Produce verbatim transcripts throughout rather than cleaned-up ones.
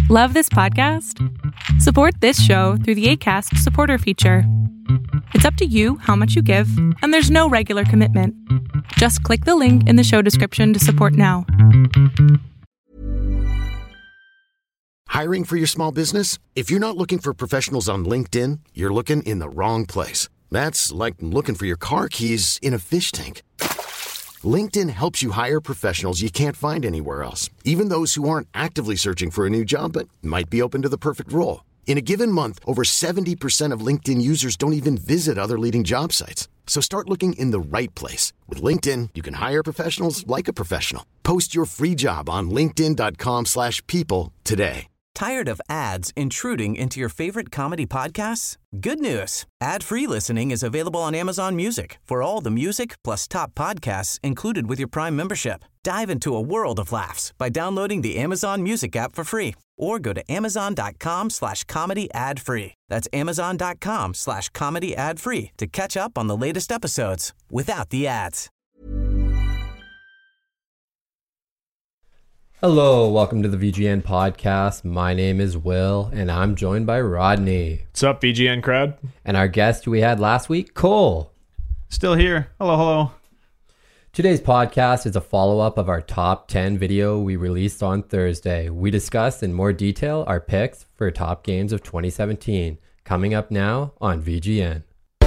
Love this podcast? Support this show through the Acast supporter feature. It's up to you how much you give, and there's no regular commitment. Just click the link in the show description to support now. Hiring for your small business? If you're not looking for professionals on LinkedIn, you're looking in the wrong place. That's like looking for your car keys in a fish tank. LinkedIn helps you hire professionals you can't find anywhere else, even those who aren't actively searching for a new job but might be open to the perfect role. In a given month, over seventy percent of LinkedIn users don't even visit other leading job sites. So start looking in the right place. With LinkedIn, you can hire professionals like a professional. Post your free job on linkedin.com slash people today. Tired of ads intruding into your favorite comedy podcasts? Good news. Ad-free listening is available on Amazon Music for all the music plus top podcasts included with your Prime membership. Dive into a world of laughs by downloading the Amazon Music app for free or go to amazon.com slash comedy ad free. That's amazon.com slash comedy ad free to catch up on the latest episodes without the ads. Hello, welcome to the V G N podcast. My name is Will, and I'm joined by Rodney. What's up, V G N crowd? And our guest we had last week, Cole. Still here. Hello, hello. Today's podcast is a follow-up of our top ten video we released on Thursday. We discussed in more detail our picks for top games of twenty seventeen. Coming up now on V G N.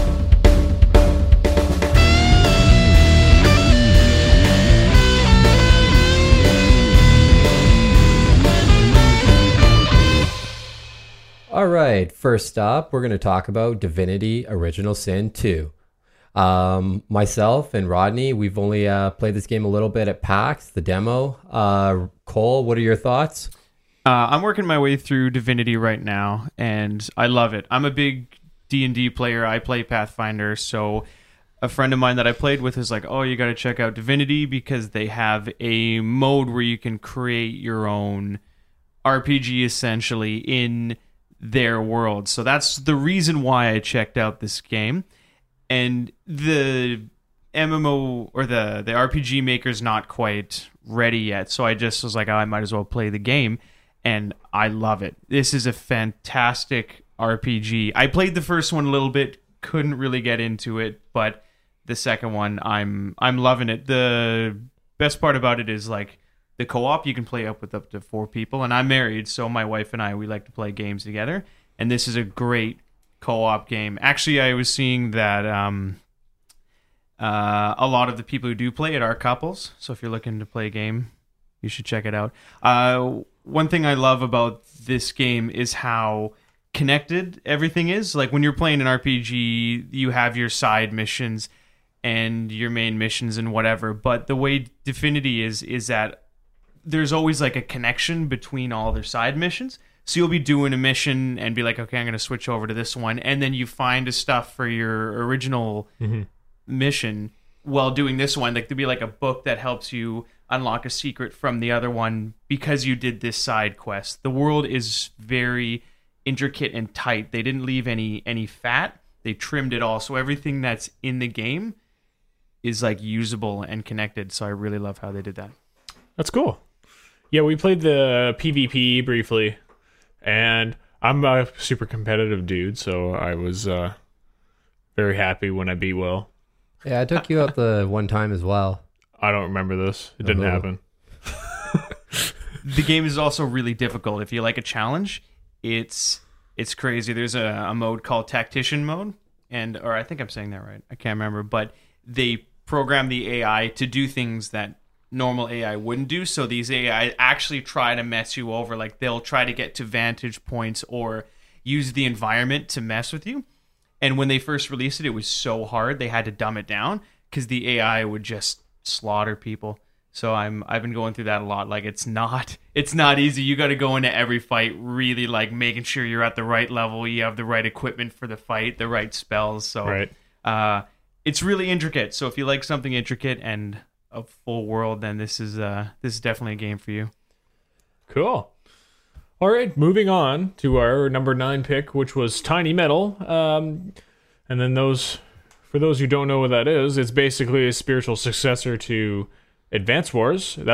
All right, first up, we're going to talk about Divinity Original Sin two. Um, myself and Rodney, we've only uh, played this game a little bit at PAX, the demo. Uh, Cole, what are your thoughts? Uh, I'm working my way through Divinity right now, and I love it. I'm a big D and D player. I play Pathfinder, so a friend of mine that I played with is like, oh, you got to check out Divinity because they have a mode where you can create your own R P G, essentially, in their world. So that's the reason why I checked out this game. And the M M O or the the R P G maker's not quite ready yet, so I just was like, oh, I might as well play the game, and I love it. This is a fantastic R P G. I played the first one a little bit, couldn't really get into it, but the second one, I'm I'm loving it. The best part about it is like the co-op, you can play up with up to four people, and I'm married, so my wife and I, we like to play games together, and this is a great co-op game. Actually, I was seeing that um, uh, a lot of the people who do play it are couples, so if you're looking to play a game, you should check it out. Uh, one thing I love about this game is how connected everything is. Like when you're playing an R P G, you have your side missions and your main missions and whatever, but the way Divinity is, is that there's always like a connection between all their side missions. So you'll be doing a mission and be like, okay, I'm going to switch over to this one. And then you find a stuff for your original mm-hmm. mission while doing this one. Like there'll be like a book that helps you unlock a secret from the other one because you did this side quest. The world is very intricate and tight. They didn't leave any any fat. They trimmed it all. So everything that's in the game is like usable and connected. So I really love how they did that. That's cool. Yeah, we played the PvP briefly, and I'm a super competitive dude, so I was uh, very happy when I beat Will. Yeah, I took you out the one time as well. I don't remember this. It didn't Uh-oh. happen. The game is also really difficult. If you like a challenge, it's it's crazy. There's a, a mode called Tactician mode, and or I think I'm saying that right. I can't remember, but they program the A I to do things that normal A I wouldn't do. So these A I actually try to mess you over. Like they'll try to get to vantage points or use the environment to mess with you. And when they first released it, it was so hard they had to dumb it down because the A I would just slaughter people. So I'm I've been going through that a lot. Like it's not it's not easy. You got to go into every fight really like making sure you're at the right level. You have the right equipment for the fight, the right spells. So right. uh, it's really intricate. So if you like something intricate and a full world, then this is uh this is definitely a game for you. Cool. All right, moving on to our number nine pick, which was Tiny Metal. Um, and then those, for those who don't know what that is, it's basically a spiritual successor to Advance Wars. That's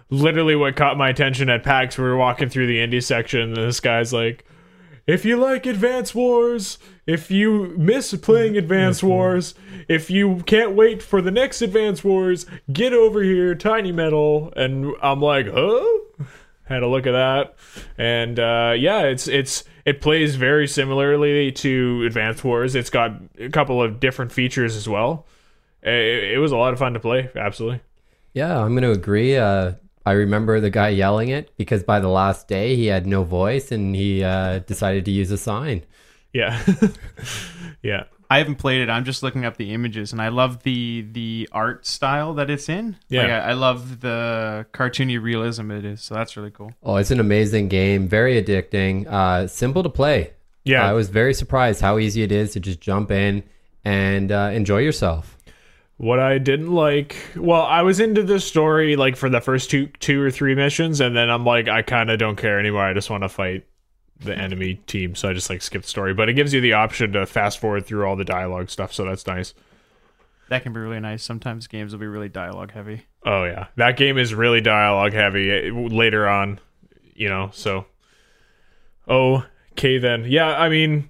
literally what caught my attention at PAX. We were walking through the indie section, and this guy's like, if you like Advance Wars, if you miss playing Advance Wars, if you can't wait for the next Advance Wars, get over here, Tiny Metal. And I'm like, huh? Had a look at that. And uh, yeah, it's it's it plays very similarly to Advance Wars. It's got a couple of different features as well. It, it was a lot of fun to play, absolutely. Yeah, I'm going to agree. Uh, I remember the guy yelling it because by the last day he had no voice and he uh, decided to use a sign. Yeah. Yeah. I haven't played it. I'm just looking up the images, and I love the the art style that it's in. Yeah. Like, I, I love the cartoony realism it is, so that's really cool. Oh, it's an amazing game. Very addicting. Uh, simple to play. Yeah. I was very surprised how easy it is to just jump in and uh, enjoy yourself. What I didn't like, well, I was into this story like for the first two two or three missions, and then I'm like, I kind of don't care anymore. I just want to fight the enemy team, so I just like skip the story. But it gives you the option to fast forward through all the dialogue stuff, so that's nice. That can be really nice. Sometimes games will be really dialogue heavy. Oh yeah, that game is really dialogue heavy later on, you know. So, okay then, yeah. I mean,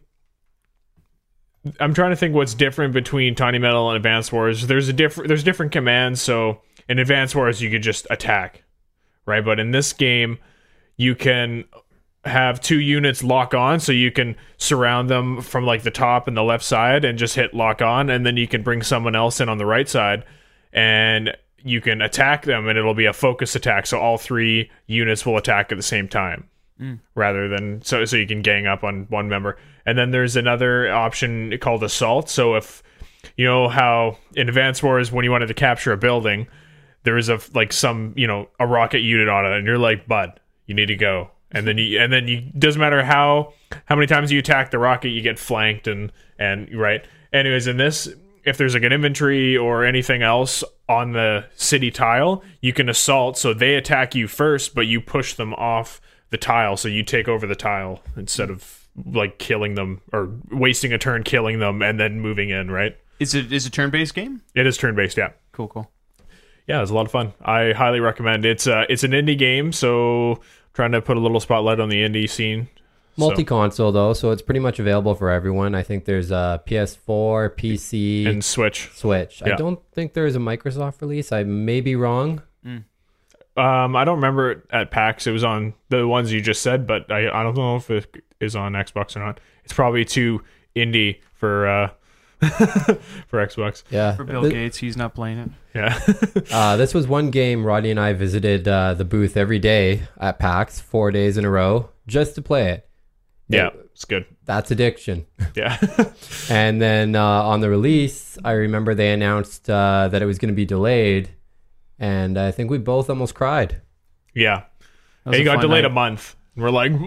I'm trying to think what's different between Tiny Metal and Advance Wars. There's a different there's different commands. So in Advance Wars you could just attack, right? But in this game you can have two units lock on, so you can surround them from like the top and the left side and just hit lock on, and then you can bring someone else in on the right side and you can attack them, and it'll be a focus attack. So all three units will attack at the same time. Mm. Rather than so so you can gang up on one member. And then there's another option called assault. So if you know how in Advance Wars when you wanted to capture a building, there is a like some you know a rocket unit on it, and you're like, bud, you need to go. And then you and then you doesn't matter how how many times you attack the rocket, you get flanked and and right. Anyways, in this, if there's like an infantry or anything else on the city tile, you can assault. So they attack you first, but you push them off the tile, so you take over the tile instead of like killing them or wasting a turn killing them and then moving in, right? Is it is it turn-based game? It is turn-based, yeah. Cool, cool. Yeah, it's a lot of fun. I highly recommend it. It's uh, it's an indie game, so trying to put a little spotlight on the indie scene. Multi-console, though, so it's pretty much available for everyone. I think there's a P S four, P C, and Switch. Switch. Yeah. I don't think there's a Microsoft release. I may be wrong. Mm. Um, I don't remember it at PAX. It was on the ones you just said, but I, I don't know if it is on Xbox or not. It's probably too indie for uh, for Xbox. Yeah. For Bill The- Gates, he's not playing it. Yeah. uh, this was one game Rodney and I visited uh, the booth every day at PAX, four days in a row, just to play it. Yeah, It- it's good. That's addiction. Yeah. And then uh, on the release, I remember they announced uh, that it was going to be delayed. And I think we both almost cried. Yeah. That was It a got fun delayed night. a month. And we're like...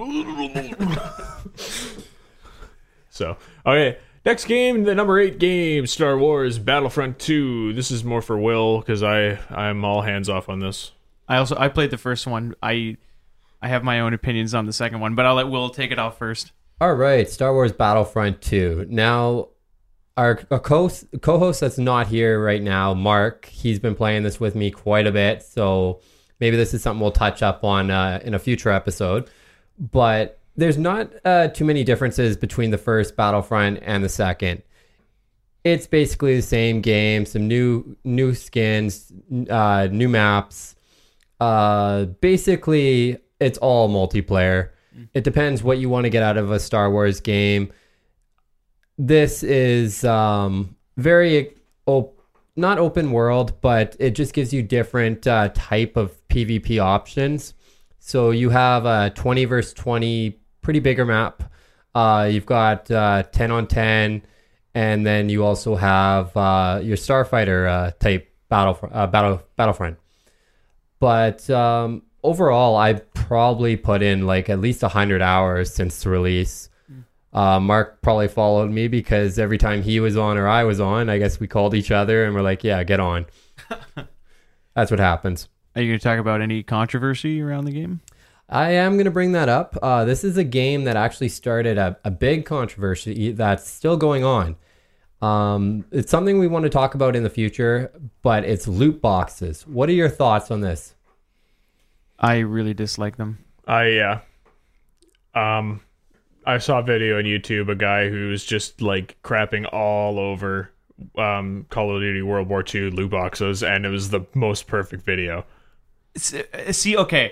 So, okay. Next game, the number eight game, Star Wars Battlefront two. This is more for Will, because I, I'm all hands off on this. I also I played the first one. I I have my own opinions on the second one, but I'll let Will take it off first. All right, Star Wars Battlefront two. Now, our, our co- co-host that's not here right now, Mark, he's been playing this with me quite a bit, so maybe this is something we'll touch up on uh, in a future episode. But there's not uh, too many differences between the first Battlefront and the second. It's basically the same game, some new new skins, uh, new maps. Uh, basically, it's all multiplayer. It depends what you want to get out of a Star Wars game. This is um, very op- not open world, but it just gives you different uh, type of PvP options. So you have a twenty versus twenty, pretty bigger map. Uh, you've got uh, ten on ten, and then you also have uh, your Starfighter uh, type battle uh, battle Battlefront. But um, overall, I probably put in like at least one hundred hours since the release. Uh, Mark probably followed me because every time he was on or I was on, I guess we called each other and we're like, yeah, get on. That's what happens. Are you going to talk about any controversy around the game? I am going to bring that up. Uh, this is a game that actually started a, a big controversy that's still going on. Um, it's something we want to talk about in the future, but it's loot boxes. What are your thoughts on this? I really dislike them. I yeah. Um, I saw a video on YouTube, a guy who's just like crapping all over um Call of Duty World War Two loot boxes, and it was the most perfect video. See, okay,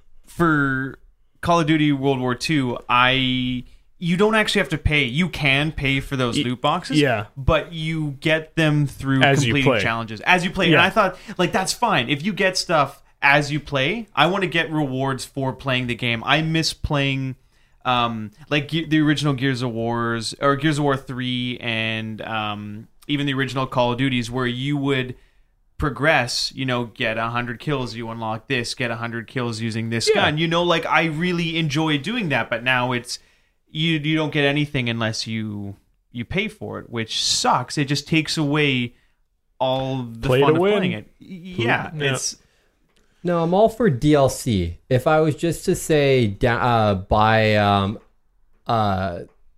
for Call of Duty World War Two, I you don't actually have to pay. You can pay for those loot boxes, yeah, but you get them through as completing challenges as you play. Yeah. And I thought, like, that's fine if you get stuff as you play. I want to get rewards for playing the game. I miss playing, um, like Ge- the original Gears of Wars or Gears of War three, and um, even the original Call of Duties, where you would progress, you know, get one hundred kills, you unlock this, get one hundred kills using this Yeah. gun. You know, like, I really enjoy doing that, but now it's you you don't get anything unless you you pay for it, which sucks. It just takes away all the Play fun to of win. playing it. Yeah, Yeah. it's No, I'm all for D L C. If I was just to say da- uh, buy um, uh,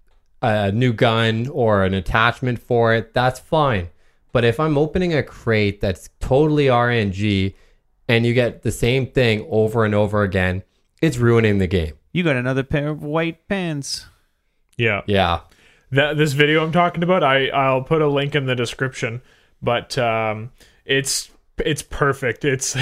a new gun or an attachment for it, that's fine. But if I'm opening a crate that's totally R N G and you get the same thing over and over again, it's ruining the game. you got another pair of white pants. Yeah. Yeah. That this video I'm talking about, I I'll put a link in the description, but um, it's it's perfect. It's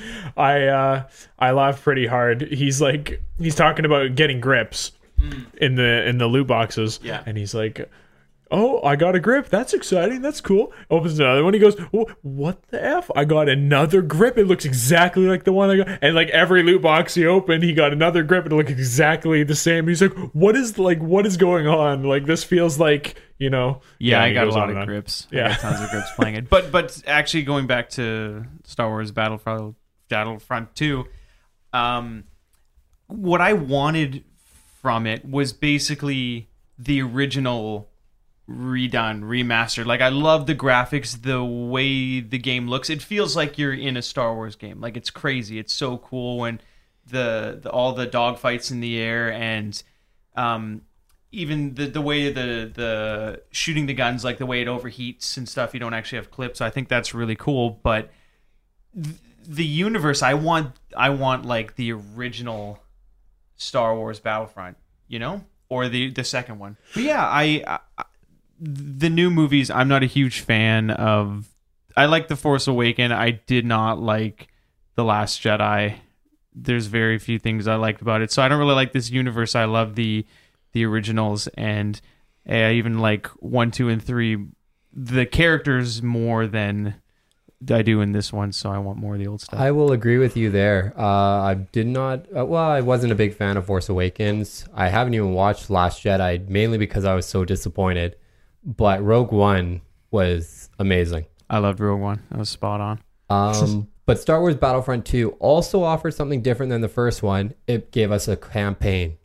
I uh, I laugh pretty hard. He's like he's talking about getting grips mm. in the in the loot boxes, Yeah. and he's like, "Oh, I got a grip. That's exciting. That's cool." Opens another one. He goes, oh, "What the F? I got another grip. It looks exactly like the one I got." And like every loot box he opened, he got another grip and it looked exactly the same. He's like, "What is like what is going on? Like this feels like, you know." Yeah, I he got a goes lot on of and on. grips. Yeah. I got tons of grips playing it. But but actually going back to Star Wars Battlefront Battlefront two, um, what I wanted from it was basically the original redone, remastered. Like, I love the graphics, the way the game looks. It feels like you're in a Star Wars game. Like, it's crazy. It's so cool when the, the all the dogfights in the air, and um, even the the way the the shooting the guns, like the way it overheats and stuff. You don't actually have clips. I think that's really cool. But th- the universe, I want, I want like the original Star Wars Battlefront, you know, or the the second one. But yeah, I, I the new movies, I'm not a huge fan of. I like The Force Awakens. I did not like The Last Jedi. There's very few things I liked about it, so I don't really like this universe. I love the the originals, and I even like one, two, and three. The characters more than I do in this one, so I want more of the old stuff. I will agree with you there. Uh, I did not, uh, well, I wasn't a big fan of Force Awakens. I haven't even watched Last Jedi, mainly because I was so disappointed. But Rogue One was amazing. I loved Rogue One. That was spot on. Um, but Star Wars Battlefront two also offered something different than the first one. It gave us a campaign.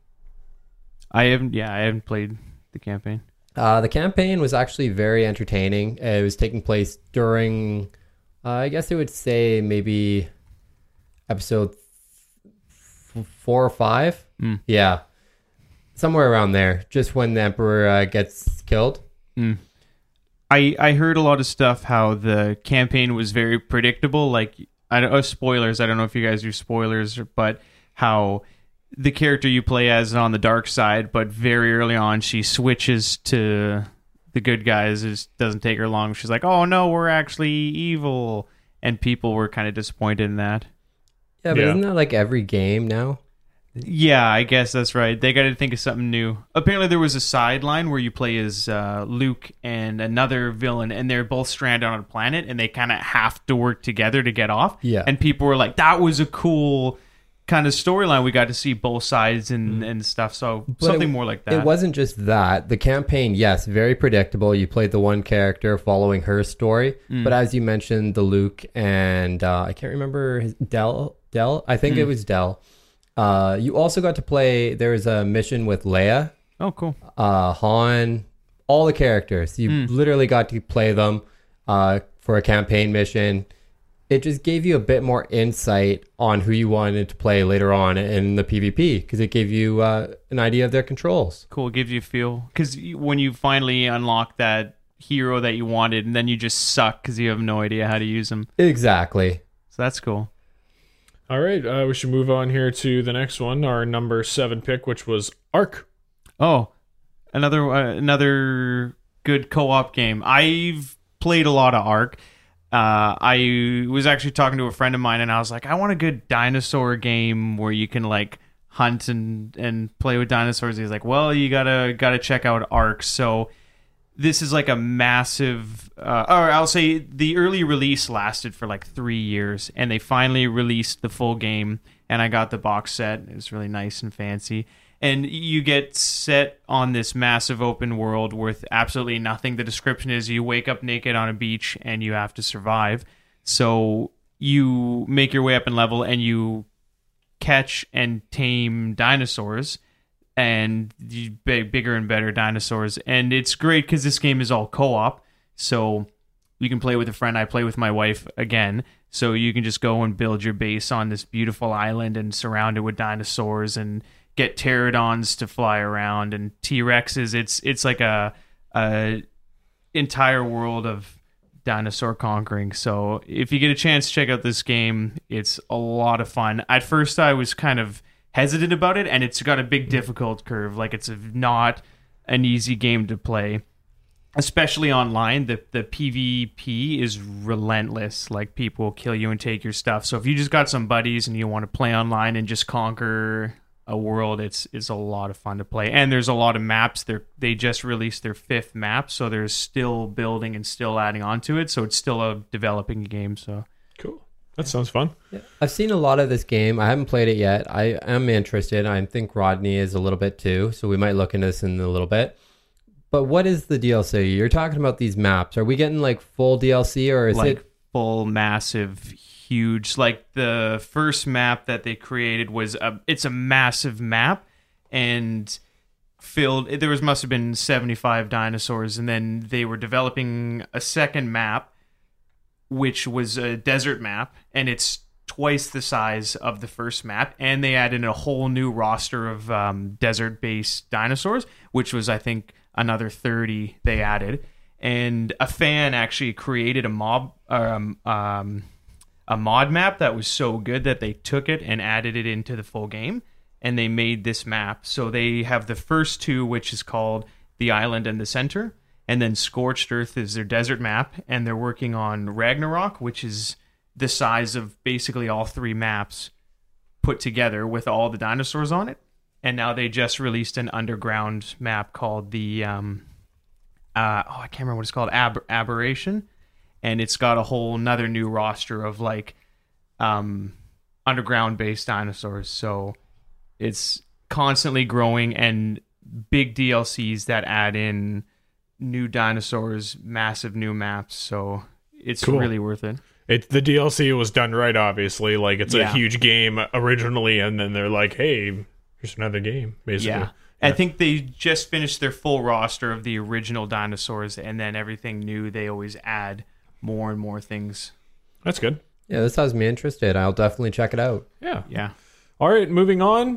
I haven't, yeah, I haven't played the campaign. Uh, the campaign was actually very entertaining. It was taking place during, uh, I guess it would say maybe episode f- four or five. Mm. Yeah, somewhere around there. Just when the Emperor uh, gets killed. Mm. I I heard a lot of stuff how the campaign was very predictable. Like, I don't oh, spoilers. I don't know if you guys do spoilers, but how the character you play as is on the dark side, but very early on she switches to the good guys. It doesn't take her long. She's like, "Oh no, we're actually evil," and people were kind of disappointed in that. Yeah, but Yeah. isn't that like every game now? Yeah, I guess that's right. They got to think of something new. Apparently, there was a sideline where you play as uh, Luke and another villain, and they're both stranded on a planet, and they kind of have to work together to get off. Yeah. And people were like, "That was a cool kind of storyline. We got to see both sides and, and stuff." So But something it- more like that. It wasn't just that. The campaign, yes, very predictable. You played the one character following her story. Mm. But as you mentioned, the Luke and uh, I can't remember his Del. Del, I think Mm. it was Del. Uh, you also got to play. There was a mission with Leia, Oh, cool. uh, Han, all the characters. You Mm. literally got to play them uh, for a campaign mission. It just gave you a bit more insight on who you wanted to play later on in the PvP, because it gave you uh, an idea of their controls. Cool. It gives you a feel. Because when you finally unlock that hero that you wanted, and then you just suck because you have no idea how to use them. Exactly. So that's cool. All right, uh, we should move on here to the next one, our number seven pick, which was Ark. Oh, another uh, another good co-op game. I've played a lot of Ark. Uh, I was actually talking to a friend of mine, and I was like, I want a good dinosaur game where you can like hunt and, and play with dinosaurs. He's like, well, you gotta gotta check out Ark. So this is like a massive, uh, or I'll say the early release lasted for like three years, and they finally released the full game, and I got the box set. It's really nice and fancy. And you get set on this massive open world with absolutely nothing. The description is you wake up naked on a beach and you have to survive. So you make your way up in level and you catch and tame dinosaurs and you big, bigger and better dinosaurs. And it's great because this game is all co-op. So you can play with a friend. I play with my wife again. So you can just go and build your base on this beautiful island and surround it with dinosaurs and get pterodons to fly around and T-Rexes. It's it's like a, a entire world of dinosaur conquering. So if you get a chance to check out this game, it's a lot of fun. At first I was kind of hesitant about it, and it's got a big difficult curve. Like, it's not an easy game to play, especially online. The the PvP is relentless. Like, people will kill you and take your stuff. So if you just got some buddies and you want to play online and just conquer a world, it's it's a lot of fun to play. And there's a lot of maps. They they just released their fifth map, so there's still building and still adding on to it. So it's still a developing game. So cool. That sounds fun. Yeah. I've seen a lot of this game. I haven't played it yet. I am interested. I think Rodney is a little bit too, so we might look into this in a little bit. But what is the D L C? You're talking about these maps. Are we getting like full D L C, or is like it full, massive, huge? Like, the first map that they created was a it's a massive map, and filled there was must have been seventy-five dinosaurs, and then they were developing a second map, which was a desert map, and it's twice the size of the first map, and they added a whole new roster of um, desert-based dinosaurs, which was, I think, another thirty they added. And a fan actually created a mob um, um, a mod map that was so good that they took it and added it into the full game, and they made this map. So they have the first two, which is called the Island and the Center, and then Scorched Earth is their desert map, and they're working on Ragnarok, which is the size of basically all three maps put together with all the dinosaurs on it. And now they just released an underground map called the, um, uh, oh, I can't remember what it's called, Ab- Aberration. And it's got a whole another new roster of like um, underground-based dinosaurs. So it's constantly growing, and big D L Cs that add in new dinosaurs, massive new maps. So it's Cool. really worth it. It the D L C was done right, obviously. Like, it's Yeah. a huge game originally, and then they're like, "Hey, here's another game." Basically, Yeah. I think they just finished their full roster of the original dinosaurs, and then everything new, they always add more and more things. That's good. Yeah, this has me interested. I'll definitely check it out. Yeah. Yeah. All right, moving on.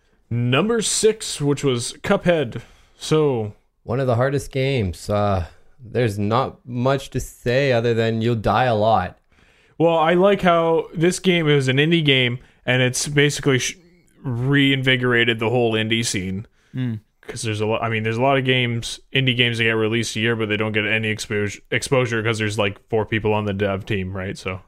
Number six, which was Cuphead. So, One of the hardest games. Uh, there's not much to say other than you'll die a lot. well, I like how this game is an indie game, and it's basically sh- reinvigorated the whole indie scene. Because there's a lot. I mean, there's a lot of games, indie games that get released a year, but they don't get any exposure exposure because there's like four people on the dev team, right? So,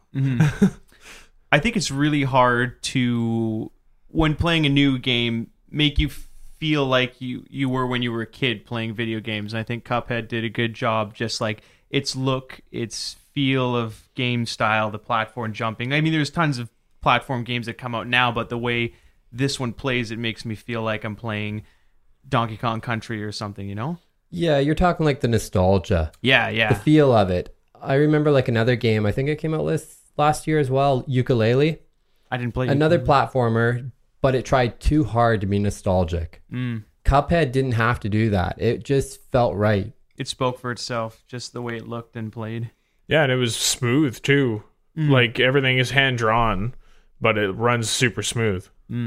I think it's really hard to, when playing a new game, make you feel like you, you were when you were a kid playing video games. And I think Cuphead did a good job, just like its look, its feel of game style, the platform jumping. I mean, there's tons of platform games that come out now, but the way this one plays, it makes me feel like I'm playing Donkey Kong Country or something, you know? Yeah, you're talking like the nostalgia, Yeah, the yeah. feel of it. I remember like another game, I think it came out last, last year as well, Yooka-Laylee. I didn't play Another platformer, but it tried too hard to be nostalgic. Mm. Cuphead didn't have to do that. It just felt right. It spoke for itself, just the way it looked and played. yeah, and it was smooth too. Like, everything is hand drawn, but it runs super smooth.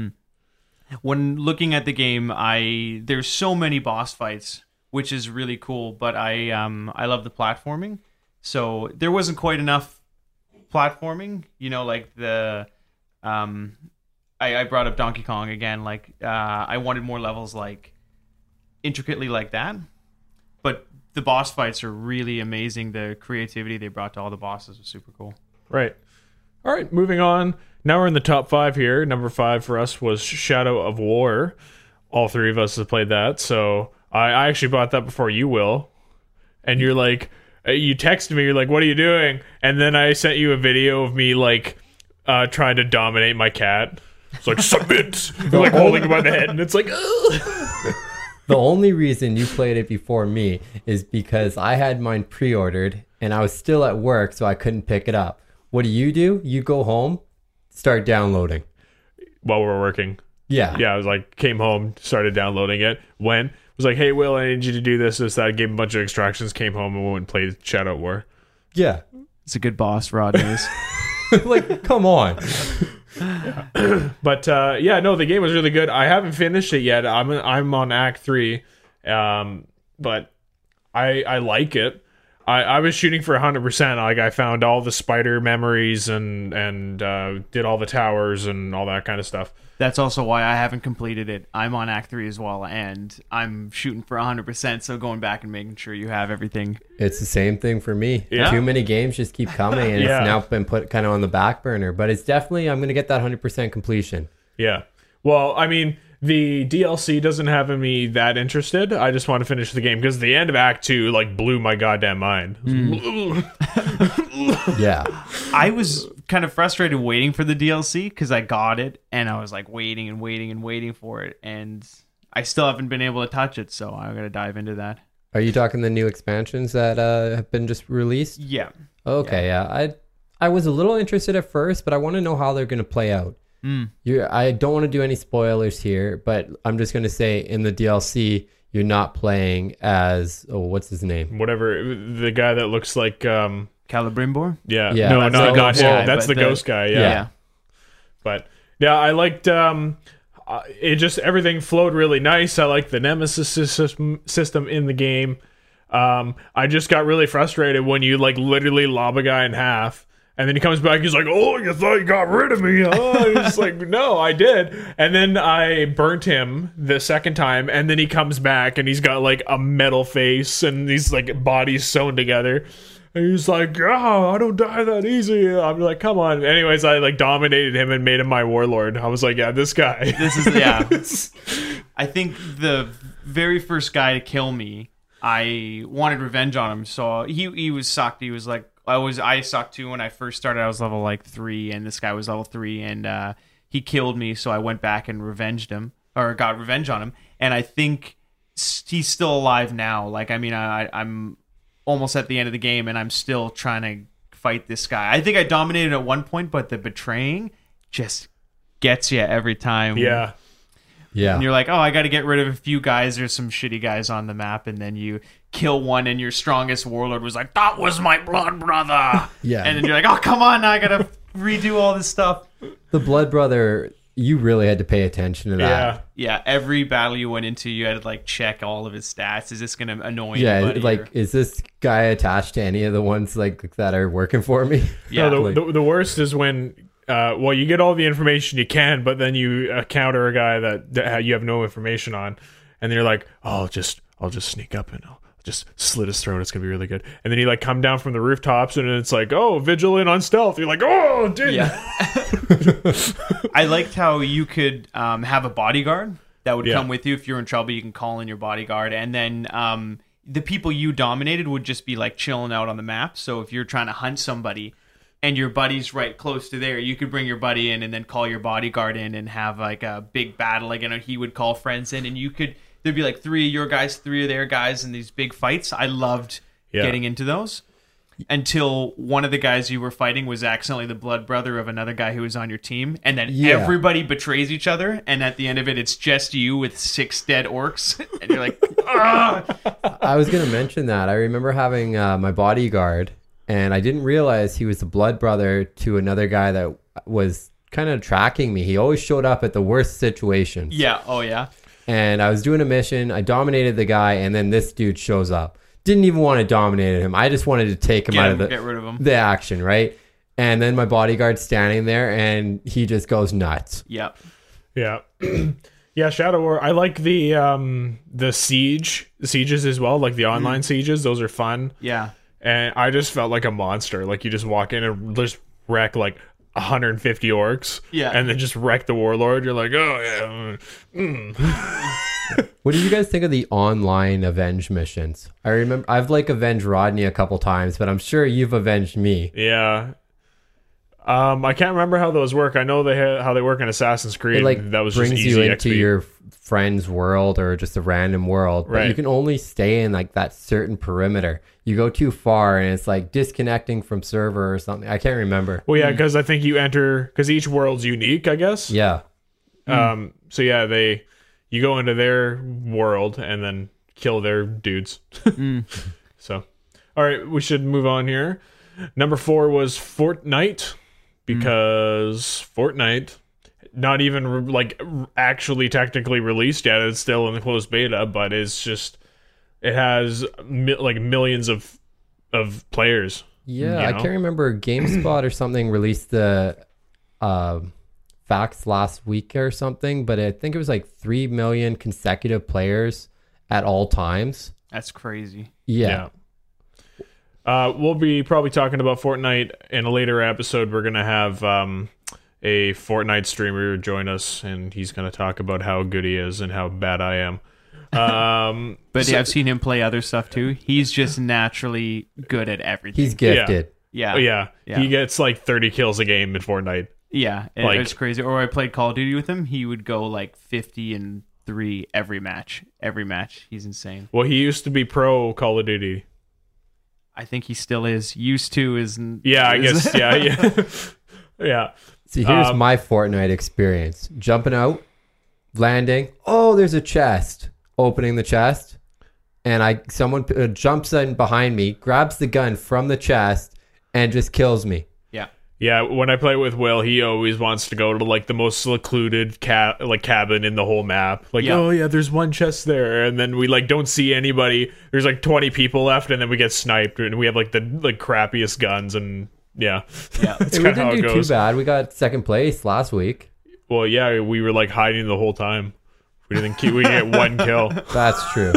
When looking at the game, I there's so many boss fights, which is really cool. But I um I love the platforming, so there wasn't quite enough platforming. You know, like the Um, I, I brought up Donkey Kong again. Like, uh, I wanted more levels like intricately like that. But the boss fights are really amazing. The creativity they brought to all the bosses was super cool. Right. All right, moving on. Now we're in the top five here. Number five for us was Shadow of War. All three of us have played that. So I, I actually bought that before you, Will. And you're like, you texted me, you're like, what are you doing? And then I sent you a video of me, like, uh, trying to dominate my cat. It's like, submit! You're like holding him by the head, and it's like, ugh. The only reason you played it before me is because I had mine pre-ordered, and I was still at work, so I couldn't pick it up. What do you do? You go home, start downloading. While we're working. Yeah. Yeah, I was like, came home, started downloading it. When? Was like, hey, Will, I need you to do this, this, that. I gave him a bunch of instructions, came home, and went and played Shadow War. Yeah. It's a good boss, Rod is. Like, come on. Yeah. But, uh, yeah, no, the game was really good. I haven't finished it yet. I'm I'm on Act three, um, but I I like it. I, I was shooting for one hundred percent. Like, I found all the spider memories and, and uh, did all the towers and all that kind of stuff. That's also why I haven't completed it. I'm on Act three as well, and I'm shooting for one hundred percent, so going back and making sure you have everything. It's the same thing for me. Yeah. Too many games just keep coming, and Yeah. it's now been put kind of on the back burner. But it's definitely, I'm going to get that one hundred percent completion. Yeah. Well, I mean, the D L C doesn't have me that interested. I just want to finish the game because the end of Act two like blew my goddamn mind. Yeah. I was kind of frustrated waiting for the D L C because I got it, and I was like waiting and waiting and waiting for it, and I still haven't been able to touch it, so I'm going to dive into that. Are you talking the new expansions that uh, have been just released? Yeah. Okay, yeah. I I was a little interested at first, but I want to know how they're going to play out. Mm. You're, I don't want to do any spoilers here, but I'm just going to say in the D L C, you're not playing as, oh, what's his name? Whatever, the guy that looks like, um, Celebrimbor? yeah, Yeah, no, that's no, the not ghost him. guy, That's but the the- ghost guy. Yeah. Yeah. But yeah, I liked, um, uh, it just, everything flowed really nice. I liked the Nemesis system, system in the game. Um, I just got really frustrated when you like literally lob a guy in half. And then he comes back, he's like, oh, you thought you got rid of me, huh? It's like, no, I did. And then I burnt him the second time, and then he comes back, and he's got, like, a metal face, and these, like, bodies sewn together. And he's like, oh, I don't die that easy. I'm like, come on. Anyways, I, like, dominated him and made him my warlord. I was like, yeah, this guy. This is, yeah. I think the very first guy to kill me, I wanted revenge on him. So he he was sucked. He was like, I was I sucked too when I first started. I was level like three, and this guy was level three, and uh, he killed me. So I went back and revenged him, or got revenge on him. And I think he's still alive now. Like, I mean, I, I'm almost at the end of the game, and I'm still trying to fight this guy. I think I dominated at one point, but the betraying just gets you every time. Yeah. Yeah. And you're like, oh, I got to get rid of a few guys. There's some shitty guys on the map. And then you kill one, and your strongest warlord was like, that was my blood brother. Yeah. And then you're like, oh, come on. Now I got to redo all this stuff. The Blood Brother, you really had to pay attention to that. Yeah. Yeah. Every battle you went into, you had to like check all of his stats. Is this going to annoy Yeah, anybody? like, or- is this guy attached to any of the ones like that are working for me? yeah. No, Like- the, the, the worst is when, uh, well, you get all the information you can, but then you encounter a guy that, that you have no information on, and then you're like, oh, I'll just, I'll just sneak up and I'll just slit his throat. It's gonna be really good. And then you like come down from the rooftops, and it's like, oh, vigilant on stealth. You're like, oh, dude. Yeah. I liked how you could um, have a bodyguard that would Yeah. come with you. If you're in trouble, you can call in your bodyguard. And then um, the people you dominated would just be like chilling out on the map. So if you're trying to hunt somebody and your buddy's right close to there, you could bring your buddy in and then call your bodyguard in and have like a big battle. Like, you know, he would call friends in, and you could, there'd be like three of your guys, three of their guys in these big fights. I loved Yeah. getting into those. Until one of the guys you were fighting was accidentally the blood brother of another guy who was on your team, and then Yeah. everybody betrays each other, and at the end of it, it's just you with six dead orcs, and you're like, "Ugh." I was going to mention that. I remember having uh, my bodyguard, and I didn't realize he was the blood brother to another guy that was kind of tracking me. He always showed up at the worst situations. Yeah, oh yeah. And I was doing a mission. I dominated the guy, and then this dude shows up. Didn't even want to dominate him. I just wanted to take him Get out him, of the, get rid of him. the action, right? and then my bodyguard's standing there, and he just goes nuts. Yep. Yeah. Yeah, Shadow War. I like the um the siege the sieges as well, like the online mm. sieges. Those are fun. Yeah. And I just felt like a monster. Like you just walk in and just wreck like one hundred fifty orcs. Yeah. And then just wreck the warlord. You're like, oh yeah. Mm. What do you guys think of the online avenge missions? I remember I've like avenged Rodney a couple times, but I'm sure you've avenged me. Yeah. Um, I can't remember how those work. I know they ha- how they work in Assassin's Creed. It like that was brings just easy you into X P. your friend's world or just a random world, but right. you can only stay in like that certain perimeter. You go too far, and it's like disconnecting from server or something. I can't remember. Well, yeah, because I think you enter because each world's unique. I guess. Yeah. Um. So yeah, they you go into their world and then kill their dudes. mm. So, all right, we should move on here. Number four was Fortnite. Because mm. Fortnite, not even re- like actually technically released yet, it's still in the closed beta, but it's just it has mi- like millions of of players. Yeah, you I know? can't remember. GameSpot or something released the uh, facts last week or something, but I think it was like three million consecutive players at all times. That's crazy. Yeah. yeah. Uh, we'll be probably talking about Fortnite in a later episode. We're going to have um, a Fortnite streamer join us, and he's going to talk about how good he is and how bad I am. Um, but so, yeah, I've seen him play other stuff too. He's just naturally good at everything. He's gifted. Yeah. Yeah. yeah. yeah. He gets like thirty kills a game in Fortnite. Yeah. It, like, it's crazy. Or I played Call of Duty with him. He would go like fifty and three every match. Every match. He's insane. Well, he used to be pro Call of Duty. I think he still is. Used to is. Yeah, I is, guess. Yeah, yeah, yeah. See, here's um, my Fortnite experience: jumping out, landing. Oh, there's a chest. Opening the chest, and I someone uh, jumps in behind me, grabs the gun from the chest, and just kills me. Yeah. Yeah, when I play with Will, he always wants to go to like the most secluded ca- like cabin in the whole map. Like, yeah. oh yeah, there's one chest there, and then we like don't see anybody. There's like twenty people left, and then we get sniped, and we have like the like crappiest guns, and yeah, yeah. That's Hey, we kind of how didn't it do goes. too bad. We got second place last week. Well, yeah, we were like hiding the whole time. We didn't keep. We didn't get one kill. That's true.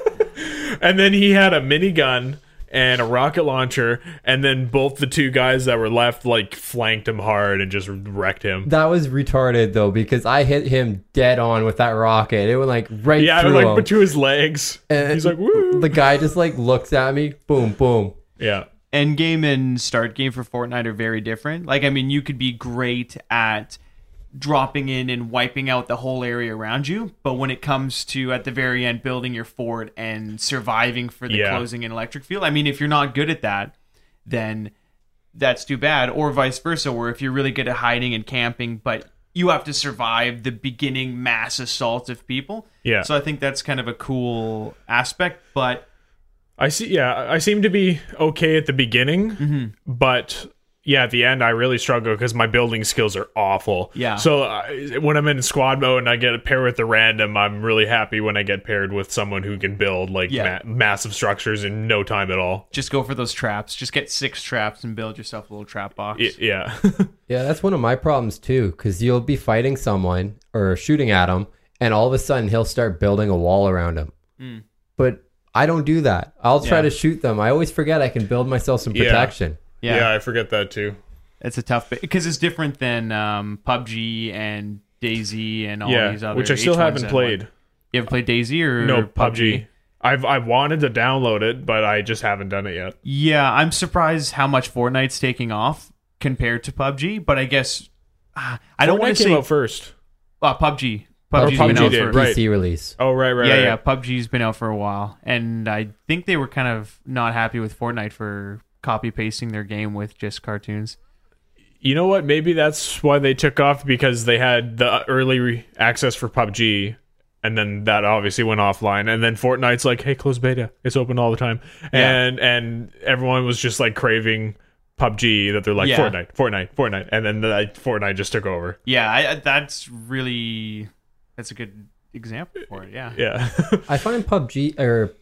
And then he had a minigun and a rocket launcher, and then both the two guys that were left like flanked him hard and just wrecked him. That was retarded though, because I hit him dead on with that rocket. It went like right Yeah, through like him. between his legs. And He's like, woo. the guy just like looks at me, boom, boom. Yeah. End game and start game for Fortnite are very different. Like, I mean, you could be great at dropping in and wiping out the whole area around you, but when it comes to at the very end building your fort and surviving for the Yeah. closing and electric field, I mean, if you're not good at that, then that's too bad. Or vice versa, where if you're really good at hiding and camping, but you have to survive the beginning mass assault of people. Yeah. So I think that's kind of a cool aspect, but I see. Yeah, I seem to be okay at the beginning, mm-hmm. but yeah, at the end I really struggle because my building skills are awful. Yeah. So uh, when I'm in squad mode and I get paired with the random, I'm really happy when I get paired with someone who can build like Yeah. ma- massive structures in no time at all. just go for those traps. Just get six traps and build yourself a little trap box. Y- yeah. Yeah, that's one of my problems too, because you'll be fighting someone or shooting at him, and all of a sudden he'll start building a wall around him. Mm. But I don't do that. I'll try Yeah. to shoot them. I always forget I can build myself some Yeah. protection. Yeah. yeah, I forget that too. It's a tough bit because it's different than um, P U B G and DayZ and all Yeah, these other. which I still H one haven't Z one. played. You ever played DayZ or No, P U P U B B G? G. I've I wanted to download it, but I just haven't done it yet. Yeah, I'm surprised how much Fortnite's taking off compared to P U B G, but I guess uh, I don't Fortnite want to came say out first. uh, P U B G. P U Or B G's P U B been G out did, for right. P C release. Oh right, right, yeah, right. yeah. P U B G's been out for a while, and I think they were kind of not happy with Fortnite for copy pasting their game with just cartoons. You know what? Maybe that's why they took off, because they had the early re- access for P U B G, and then that obviously went offline. And then Fortnite's like, "Hey, closed beta. It's open all the time." Yeah. And and everyone was just like craving P U B G. That they're like, Yeah. Fortnite, Fortnite, Fortnite, and then the, Fortnite just took over. Yeah, I, I- that's really that's a good example for it. Yeah. Yeah. I find P U B G or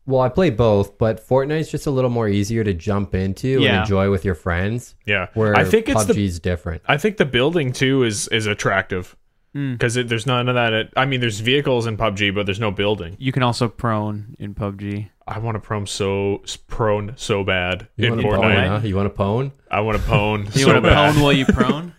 Well, I play both, but Fortnite's just a little more easier to jump into Yeah. and enjoy with your friends. Yeah. Where I think it's P U B the G's different. I think the building too is is attractive because there's none of that. At, I mean, there's vehicles in P U B G, but there's no building. You can also prone in P U B G. I want to prone so prone so bad You in want a pone, Fortnite. huh? You want a pone? I want to pone You so want to bad. pone while you prone?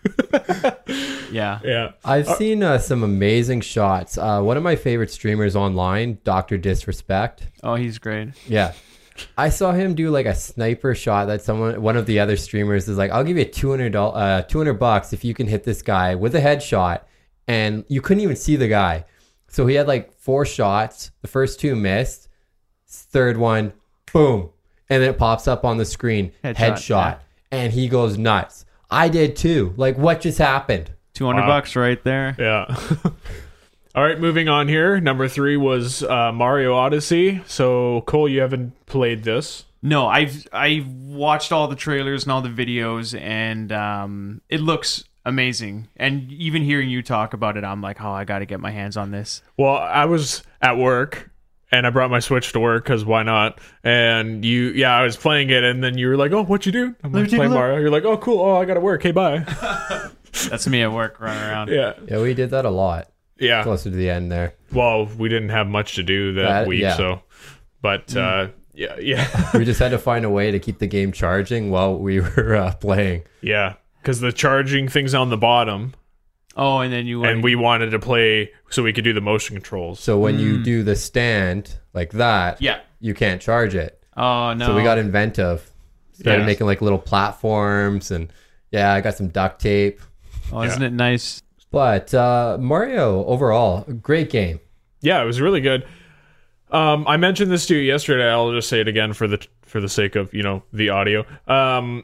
Yeah. Yeah. I've seen uh, some amazing shots. Uh, one of my favorite streamers online, Doctor Disrespect. Oh, he's great. Yeah. I saw him do like a sniper shot that someone, one of the other streamers is like, I'll give you two hundred, uh, two hundred bucks if you can hit this guy with a headshot. And you couldn't even see the guy. So he had like four shots. The first two missed. Third one, boom. And then it pops up on the screen. Headshot, Headshot. yeah. And he goes nuts. I did too. Like, what just happened? two hundred Wow. bucks right there. Yeah. All right, moving on here. Number three was uh, Mario Odyssey. So, Cole, you haven't played this. No, I've I've watched all the trailers and all the videos, and um, it looks amazing. And even hearing you talk about it, I'm like, oh, I got to get my hands on this. Well, I was at work and I brought my Switch to work because why not? And you, yeah, I was playing it, and then you were like, "Oh, what you do?" I'm Let me like, take a playing look. Mario. You're like, "Oh, cool. Oh, I gotta work. Hey, bye." That's me at work running around. Yeah, Yeah, we did that a lot. yeah. Closer to the end there. Well, we didn't have much to do that, That- week, yeah. so. But uh, yeah, yeah, We just had to find a way to keep the game charging while we were uh, playing. yeah. Because the charging thing's on the bottom, Oh, and then you and we wanted to play so we could do the motion controls. So when you do the stand like that, Yeah. you can't charge it. Oh no. So we got inventive. Started Yeah. making like little platforms, and yeah, I got some duct tape. Oh, isn't it nice? But uh, Mario overall, great game. Yeah, it was really good. Um, I mentioned this to you yesterday. I'll just say it again for the for the sake of you know the audio. Um,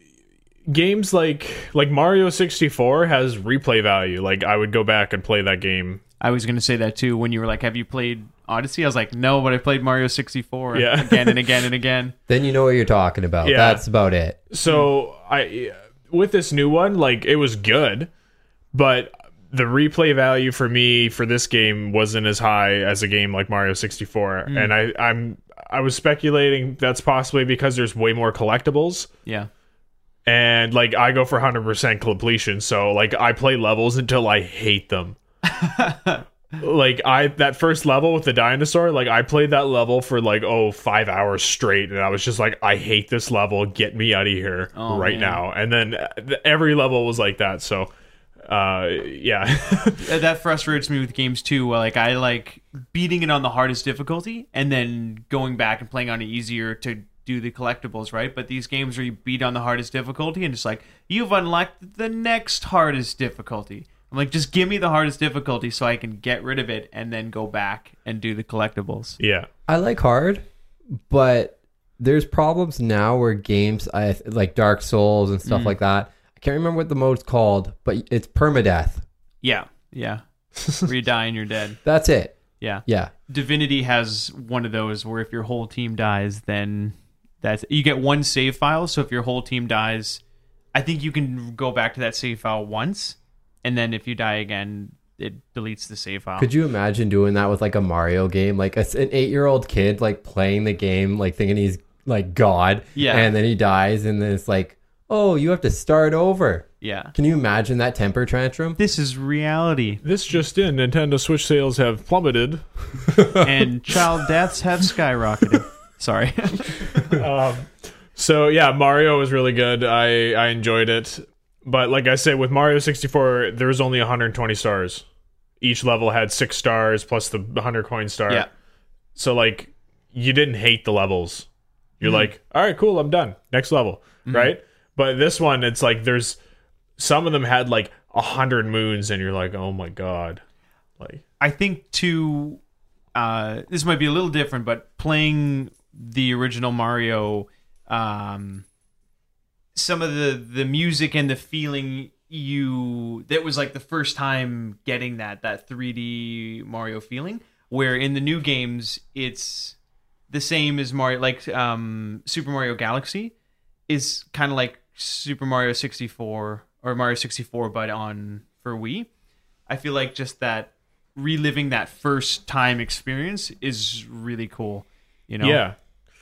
games like like Mario sixty-four has replay value. Like I would go back and play that game. I was going to say that too. When you were like, "Have you played Odyssey?" I was like, "No, but I played Mario sixty-four Yeah. again and again and again." Then you know what you're talking about. Yeah. That's about it. So I with this new one, like it was good, but the replay value for me for this game wasn't as high as a game like Mario sixty-four. And I I'm I was speculating that's possibly because there's way more collectibles. Yeah. And like I go for one hundred percent completion, so like I play levels until I hate them. Like I that first level with the dinosaur, like I played that level for like oh five hours straight, and I was just like, I hate this level, get me out of here Oh, right man. now. And then uh, every level was like that. So uh yeah. Uh, that frustrates me with games too. Like I like beating it on the hardest difficulty and then going back and playing on it easier to do the collectibles, right? But these games where you beat on the hardest difficulty and it's like you've unlocked the next hardest difficulty. I'm like, just give me the hardest difficulty so I can get rid of it and then go back and do the collectibles. Yeah. I like hard, but there's problems now where games I like Dark Souls and stuff like that. I can't remember what the mode's called, but it's permadeath. Yeah, yeah. Where you die and you're dead. That's it. Yeah. Yeah. Divinity has one of those where if your whole team dies, then that's you get one save file. So if your whole team dies, I think you can go back to that save file once, and then if you die again, it deletes the save file. Could you imagine doing that with like a Mario game? Like a, an eight-year-old kid like playing the game, like thinking he's like God. Yeah. And then he dies, and then it's like, oh, you have to start over. Yeah. Can you imagine that temper tantrum? This is reality, This just in, Nintendo Switch sales have plummeted. and child deaths have skyrocketed. Sorry. So yeah, Mario was really good. I I enjoyed it. But like I said, with Mario sixty-four, there was only one hundred twenty stars. Each level had six stars plus the one hundred coin star. Yeah. So like you didn't hate the levels. You're like, all right, cool, I'm done. Next level, right? But this one, it's like there's some of them had like a hundred moons, and you're like, oh my god, like I think too, uh, this might be a little different, but playing the original Mario, um, some of the, the music and the feeling you that was like the first time getting that that three D Mario feeling, where in the new games it's the same as Mario, like um, Super Mario Galaxy is kind of like Super Mario sixty-four or Mario sixty-four, but on for Wii. I feel like just that reliving that first time experience is really cool. You know? Yeah.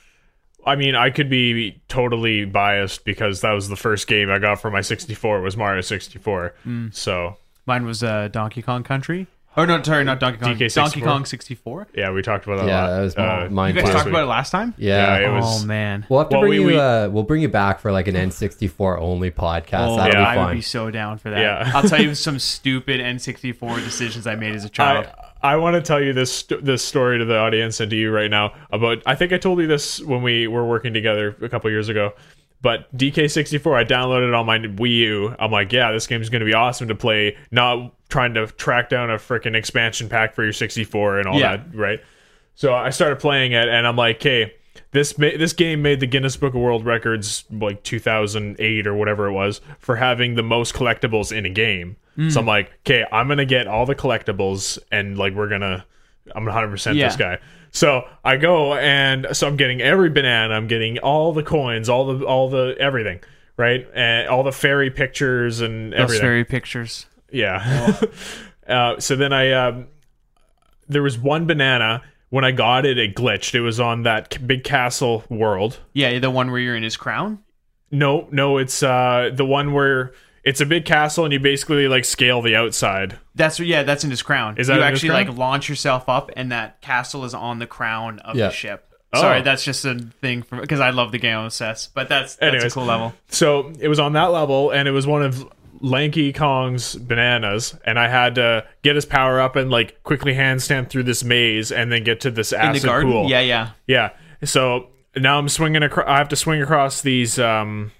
I mean, I could be totally biased because that was the first game I got for my sixty-four was Mario sixty-four. Mm. So mine was uh, Donkey Kong Country. Oh no, sorry, not Donkey Kong. D K sixty-four. Donkey Kong sixty-four. yeah, we talked about that a Yeah, lot. that was Uh, mine. You guys too. talked about it last time. Yeah, Yeah, it was- Oh man. we'll have to Well, bring we- you. we- Uh, we'll bring you back for like an N sixty-four only podcast. Oh, That'll yeah, I be would fun. be so down for that. Yeah. I'll tell you some stupid N sixty-four decisions I made as a child. I, I want to tell you this this story to the audience and to you right now about. I think I told you this when we were working together a couple years ago. But D K sixty-four, I downloaded it on my Wii U. I'm like, yeah, this game's going to be awesome to play. Not trying to track down a freaking expansion pack for your sixty-four and all Yeah. that, right? So I started playing it, and I'm like, hey, this ma- this game made the Guinness Book of World Records like two thousand eight or whatever it was for having the most collectibles in a game. Mm. So I'm like, okay, I'm gonna get all the collectibles, and like we're gonna, I'm one hundred percent Yeah. this guy. So I go, and so I'm getting every banana, I'm getting all the coins, all the all the everything, right, and all the fairy pictures and Those everything. fairy pictures. Yeah. uh, so then I, um, there was one banana. When I got it, it glitched. It was on that c- big castle world. Yeah, the one where you're in his crown. No, no, it's uh, the one where it's a big castle and you basically like scale the outside. That's yeah, that's in his crown. Is that you in his actually crown? like launch yourself up, and that castle is on the crown of Yeah. the ship. Oh. Sorry, that's just a thing for because I love the game O S S, but that's that's Anyways. a cool level. So it was on that level, and it was one of Lanky Kong's bananas, and I had to get his power up and like quickly handstand through this maze, and then get to this In acid the garden. pool. Yeah, yeah. Yeah. So now I'm swinging across. I have to swing across these um,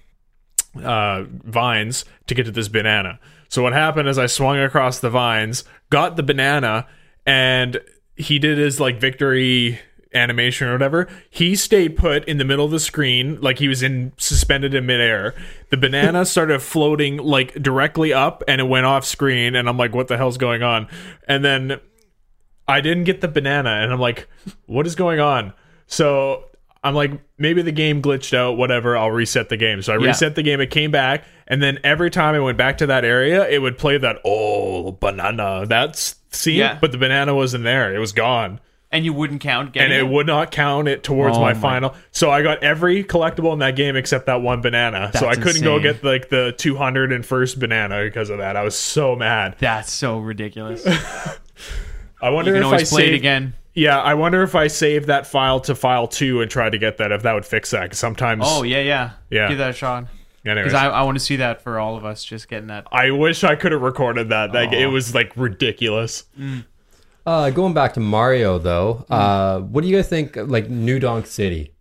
uh, vines to get to this banana. So what happened is I swung across the vines, got the banana, and he did his like victory animation or whatever. He stayed put in the middle of the screen like he was in suspended in midair. The banana started floating like directly up, and it went off screen. And I'm like, what the hell's going on? And then I didn't get the banana, and I'm like, what is going on? So I'm like, maybe the game glitched out, whatever, I'll reset the game. So I Yeah. reset the game, it came back, and then every time I went back to that area, it would play that, oh, banana, that's scene, Yeah. but the banana wasn't there, it was gone. And you wouldn't count getting And it it. would not count it towards Oh my my- final. So I got every collectible in that game except that one banana. so I That's couldn't go insane. get like the two hundred first banana because of that. I was so mad. That's so ridiculous. I wonder You can if I always play it saved, again. Yeah, I wonder if I saved that file to file two and tried to get that, if that would fix that. 'Cause sometimes, Oh yeah, yeah. Yeah. Give that a shot. anyways, Because I, I want to see that for all of us, just getting that. I wish I could have recorded that. Like, it was like ridiculous. Uh, going back to Mario though, uh, what do you guys think? Like New Donk City.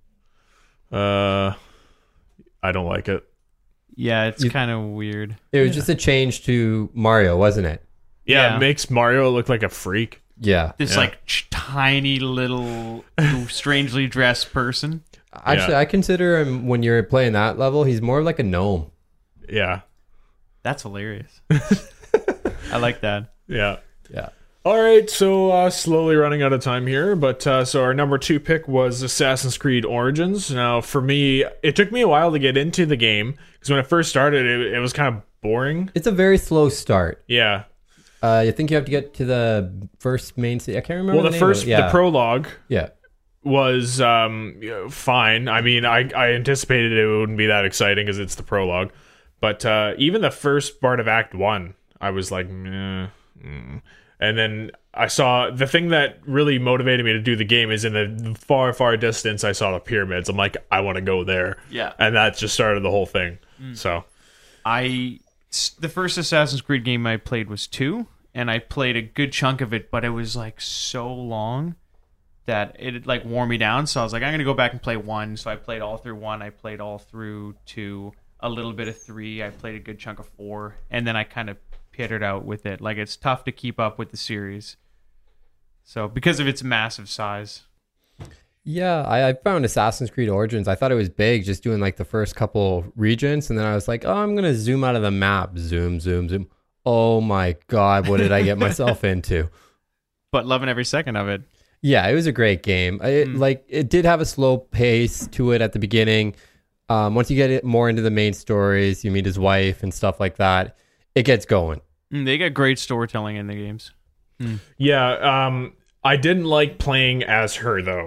Uh, I don't like it. Yeah, it's You- kind of weird. It was just a change to Mario, wasn't it? Yeah, Yeah. it makes Mario look like a freak. Yeah. This Yeah. like ch- tiny little strangely dressed person. Actually, Yeah. I consider him when you're playing that level, he's more like a gnome. Yeah, That's hilarious. I like that. yeah. Yeah. All right, so uh, slowly running out of time here, but uh, so our number two pick was Assassin's Creed Origins. Now, for me, it took me a while to get into the game because when it first started, it, it was kind of boring. It's a very slow start. Yeah. Uh, I think you have to get to the first main city. I can't remember. Well, the, the name first, of it. Yeah. the prologue yeah. was um, you know, fine. I mean, I, I anticipated it wouldn't be that exciting because it's the prologue, but uh, even the first part of Act One, I was like, meh, mm. And then I saw the thing that really motivated me to do the game is in the far, far distance. I saw the pyramids. I'm like, I want to go there. Yeah. And that just started the whole thing. So I s- the first Assassin's Creed game I played was two, and I played a good chunk of it, but it was like so long that it like wore me down. So I was like, I'm gonna go back and play one. So I played all through one. I played all through two, a little bit of three. I played a good chunk of four, and then I kind of pittered out with it. Like it's tough to keep up with the series. So because of its massive size. Yeah, I, I found Assassin's Creed Origins. I thought it was big, just doing like the first couple regions, and then I was like, "Oh, I'm gonna zoom out of the map, zoom, zoom, zoom." Oh my god, what did I get myself into? But loving every second of it. Yeah, it was a great game. It, Mm. Like it did have a slow pace to it at the beginning. Um, once you get it more into the main stories, you meet his wife and stuff like that. It gets going. Mm, They got great storytelling in the games. yeah, um, I didn't like playing as her though.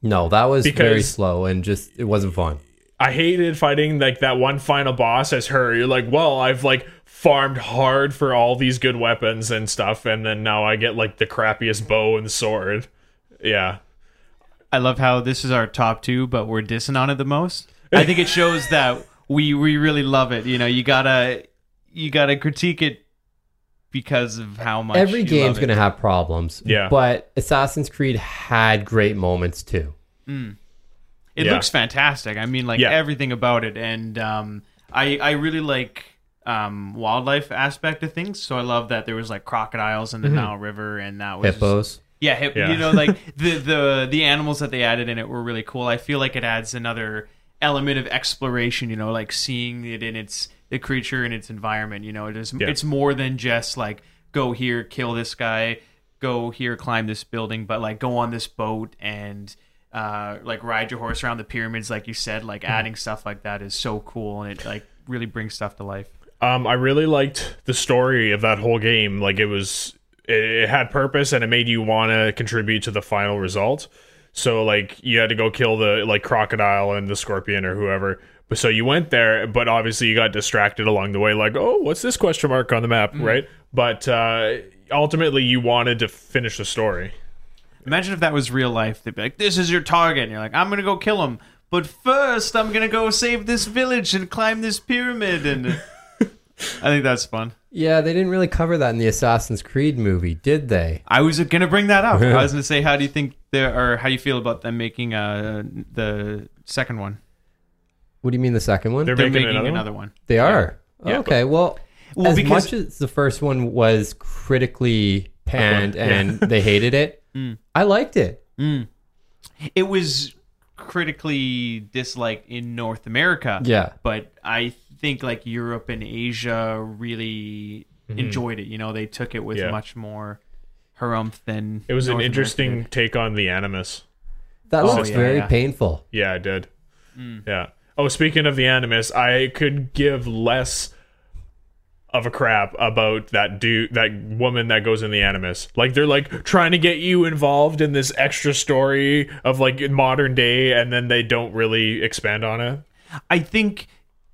No, that was Because- very slow and just it wasn't fun. I hated fighting like that one final boss as her. You're like, well, I've like farmed hard for all these good weapons and stuff, and then now I get like the crappiest bow and sword. Yeah. I love how this is our top two, but we're dissing on it the most. I think it shows that we we really love it. You know, you gotta you gotta critique it because of how much Every you game's love going it. to have problems. Yeah. But Assassin's Creed had great moments too. It Yeah. looks fantastic. I mean, like Yeah. everything about it, and um, I I really like um wildlife aspect of things. So I love that there was like crocodiles in the Nile River, and that was Hippos. Yeah, hip, Yeah. you know, like the, the the animals that they added in it were really cool. I feel like it adds another element of exploration. You know, like seeing it in its the creature in its environment. You know, it is Yeah. it's more than just like go here, kill this guy, go here, climb this building, but like go on this boat and uh, like ride your horse around the pyramids, like you said. Like adding stuff like that is so cool, and it like really brings stuff to life. Um, I really liked the story of that whole game. Like it was, it, it had purpose and it made you want to contribute to the final result. So like you had to go kill the like crocodile and the scorpion or whoever. But so you went there, but obviously you got distracted along the way. Like, oh, what's this question mark on the map, Mm. right? But uh, ultimately, you wanted to finish the story. Imagine if that was real life. They'd be like, "This is your target," and you're like, "I'm gonna go kill him, but first I'm gonna go save this village and climb this pyramid." And I think that's fun. Yeah, they didn't really cover that in the Assassin's Creed movie, did they? I was gonna bring that up. I was gonna say, how do you think there, or how do you feel about them making uh the second one? What do you mean the second one? They're They're making, making another, another one? one. They are. Yeah. Okay, well, Well, as because- much as the first one was critically panned Okay, yeah. and they hated it, I liked it. It was critically disliked in North America. Yeah. But I think like Europe and Asia really enjoyed it. You know, they took it with Yeah. much more harumph than It was North an America interesting did. take on the Animus. That Oh, looks yeah, very yeah. painful. Yeah, I did. Yeah. Oh, speaking of the Animus, I could give less of a crap about that dude, that woman that goes in the Animus. Like they're like trying to get you involved in this extra story of like modern day, and then they don't really expand on it. I think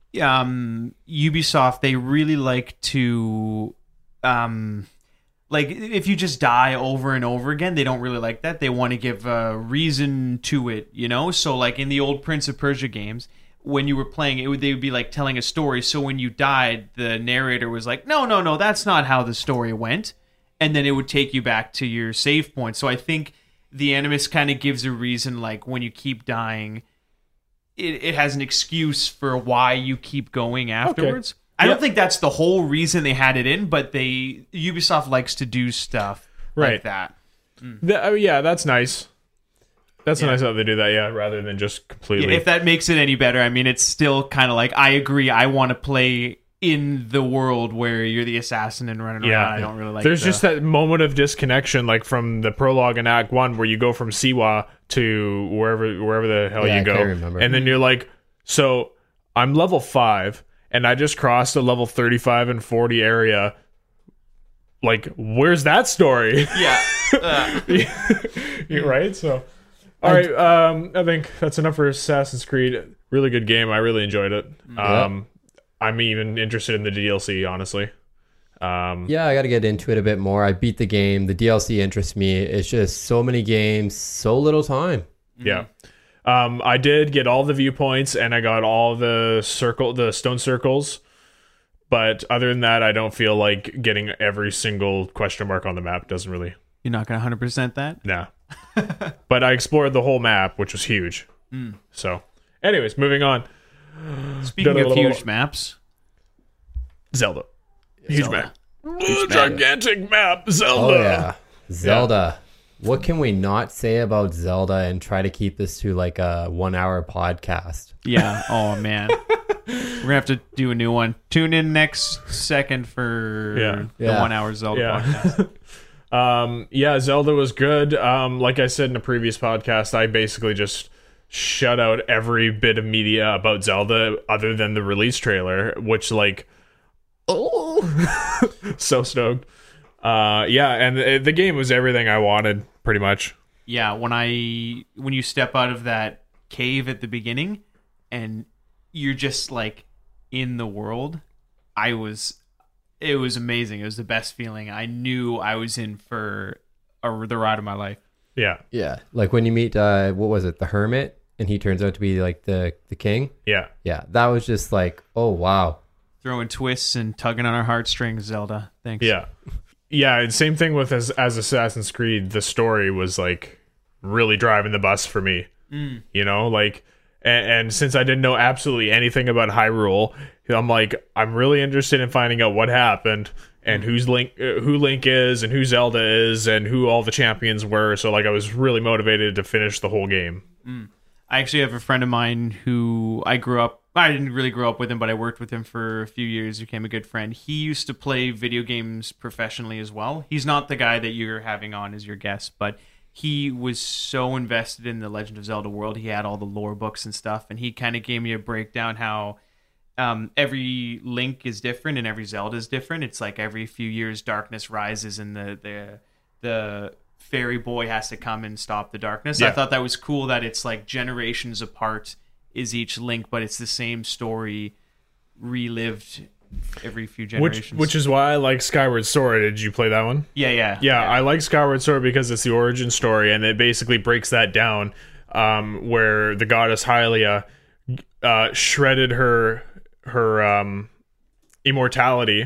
um, Ubisoft, they really like to um, like if you just die over and over again, they don't really like that. They want to give a reason to it, you know. So like in the old Prince of Persia games, when you were playing it, would, they would be like telling a story. So when you died, the narrator was like, no, no, no, that's not how the story went. And then it would take you back to your save point. So I think the Animus kind of gives a reason, like when you keep dying, it, it has an excuse for why you keep going afterwards. I Yeah. don't think that's the whole reason they had it in, but they Ubisoft likes to do stuff like Right. that. Th- oh, yeah, that's nice. That's Yeah. nice how they do that, yeah, rather than just completely. Yeah, if that makes it any better, I mean, it's still kind of like, I agree, I want to play in the world where you're the assassin and running Yeah. around. I don't really like There's the- just that moment of disconnection, like from the prologue in Act One, where you go from Siwa to wherever wherever the hell Yeah, you I go, can't remember. and then you're like, so I'm level five, and I just crossed a level thirty-five and forty area. Like, where's that story? Yeah. Uh, You're right. So, all right. Um, I think that's enough for Assassin's Creed. Really good game. I really enjoyed it. Um, I'm even interested in the D L C, honestly. Um, Yeah, I got to get into it a bit more. I beat the game. The D L C interests me. It's just so many games, so little time. Yeah. Um, I did get all the viewpoints and I got all the circle, the stone circles. But other than that, I don't feel like getting every single question mark on the map. Doesn't really, you're not going to one hundred percent that? nah. But I explored the whole map, which was huge. So, anyways, moving on. Speaking Done a of little- huge maps, Zelda. Huge Zelda. map. Gigantic map. Zelda. Oh, yeah. Zelda. What can we not say about Zelda and try to keep this to like a one hour podcast? yeah. Oh, man. We're going to have to do a new one. Tune in next second for Yeah. the Yeah. one hour Zelda Yeah. podcast. Um, yeah, Zelda was good. Um, like I said in a previous podcast, I basically just shut out every bit of media about Zelda other than the release trailer, which like, oh, so stoked. Uh, yeah, and the, the game was everything I wanted, pretty much. yeah, when I when you step out of that cave at the beginning and you're just like in the world, I was it was amazing. It was the best feeling. I knew I was in for a, the ride of my life. Yeah. Yeah. Like when you meet, uh, what was it, the hermit, and he turns out to be like the, the king. Yeah. Yeah. That was just like, oh, wow. Throwing twists and tugging on our heartstrings, Zelda. Thanks. Yeah. Yeah. And same thing with as, as Assassin's Creed, the story was like really driving the bus for me. Mm. You know, like, and, and since I didn't know absolutely anything about Hyrule, I'm like, I'm really interested in finding out what happened and who's Link, uh, who Link is, and who Zelda is, and who all the champions were. So like, I was really motivated to finish the whole game. Mm. I actually have a friend of mine who I grew up. I didn't really grow up with him, but I worked with him for a few years. Became a good friend. He used to play video games professionally as well. He's not the guy that you're having on as your guest, but he was so invested in the Legend of Zelda world. He had all the lore books and stuff, and he kind of gave me a breakdown how um, every Link is different and every Zelda is different. It's like every few years, darkness rises, and the the the fairy boy has to come and stop the darkness. Yeah. I thought that was cool that it's like generations apart is each Link, but it's the same story relived every few generations. Which, which is why I like Skyward Sword. Did you play that one? Yeah, yeah, yeah. Yeah, I like Skyward Sword because it's the origin story, and it basically breaks that down, um, where the goddess Hylia uh, shredded her her um, immortality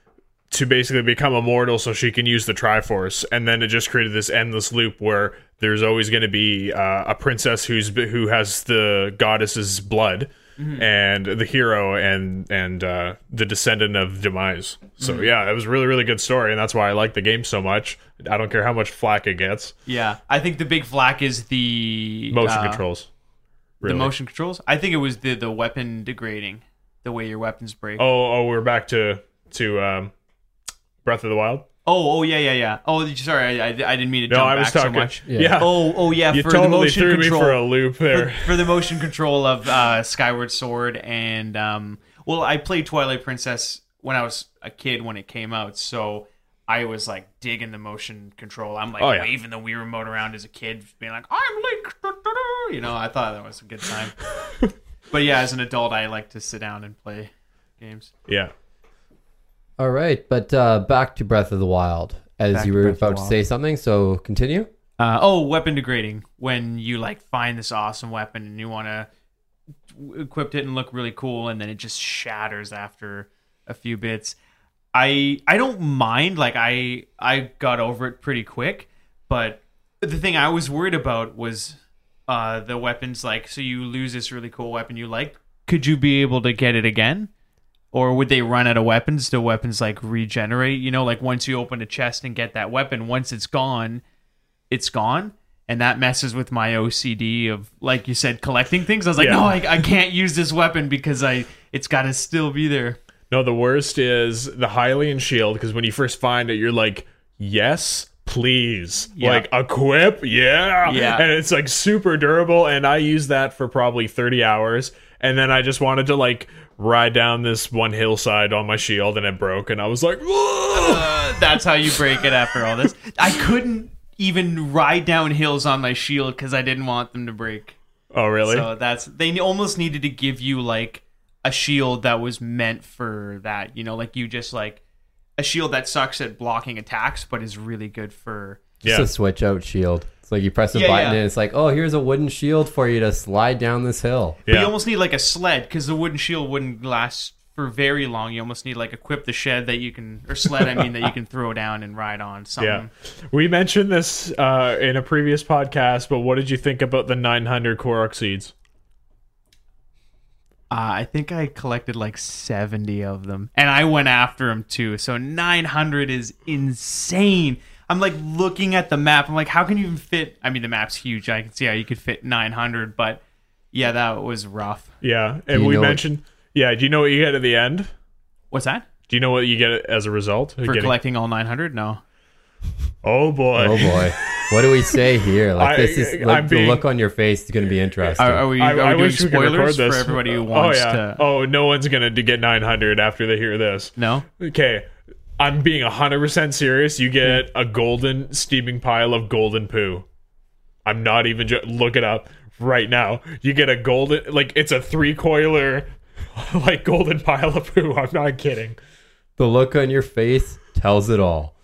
to basically become immortal so she can use the Triforce, and then it just created this endless loop where there's always going to be uh, a princess who's who has the goddess's blood, mm-hmm. and the hero and and uh, the descendant of Demise. So mm-hmm. yeah, it was a really really good story, and that's why I like the game so much. I don't care how much flack it gets. Yeah, I think the big flack is the motion uh, controls. Really. The motion controls. I think it was the the weapon degrading, the way your weapons break. Oh oh, we're back to to um, Breath of the Wild. Oh, oh yeah, yeah, yeah. Oh, sorry, I, I, I didn't mean to no, jump I was back talking, so much. Yeah. yeah. Oh, oh yeah. You for totally the motion threw control, me for a loop there. For, for the motion control of uh, Skyward Sword and um, well, I played Twilight Princess when I was a kid when it came out, so I was like digging the motion control. I'm like oh, yeah. waving the Wii remote around as a kid, being like, "I'm Link." You know, I thought that was a good time. But yeah, as an adult, I like to sit down and play games. Yeah. All right, but uh, back to Breath of the Wild, as Back you to were Breath of the about to Wild. say something, so continue. Uh, oh, weapon degrading. When you like find this awesome weapon and you want to equip it and look really cool, and then it just shatters after a few bits. I I don't mind. Like I I got over it pretty quick, but the thing I was worried about was uh, the weapons. Like, so you lose this really cool weapon you like. Could you be able to get it again? Or would they run out of weapons? Do weapons like regenerate? You know, like once you open a chest and get that weapon, once it's gone, it's gone. And that messes with my O C D of, like you said, collecting things. I was like, yeah. no, I, I can't use this weapon because I it's got to still be there. No, the worst is the Hylian shield, because when you first find it, you're like, yes, please. Yeah. Like, equip? Yeah. Yeah. And it's like super durable, and I used that for probably thirty hours, and then I just wanted to like ride down this one hillside on my shield, and it broke, and I was like, uh, that's how you break it after all this. I couldn't even ride down hills on my shield because I didn't want them to break. Oh, really? So that's, they almost needed to give you like a shield that was meant for that, you know, like you just like a shield that sucks at blocking attacks but is really good for Just Yeah. a switch out shield. It's like you press a Yeah, button yeah. and it's like, oh, here's a wooden shield for you to slide down this hill. But Yeah. you almost need like a sled because the wooden shield wouldn't last for very long. You almost need like equip the shed that you can, or sled, I mean, that you can throw down and ride on. Something. Yeah. We mentioned this uh, in a previous podcast, but what did you think about the nine hundred Korok seeds? Uh, I think I collected like seventy of them, and I went after them too. So nine hundred is insane. I'm like looking at the map. I'm like, how can you even fit? I mean, the map's huge. I can see how you could fit nine hundred, but yeah, that was rough. Yeah. And you we know what- mentioned, yeah, do you know what you get at the end? What's that? Do you know what you get as a result? For Getting- collecting all nine hundred? No. Oh, boy. Oh boy, what do we say here? Like I- this is I'm like, being- the look on your face is going to be interesting. Are, are we, I, are we I doing wish we could record spoilers this for everybody who Oh, wants yeah. to? Oh, no one's going to get nine hundred after they hear this. No? Okay. I'm being one hundred percent serious. You get a golden steaming pile of golden poo. I'm not even jo- look it up right now. You get a golden, like it's a three coiler, like golden pile of poo. I'm not kidding. The look on your face tells it all.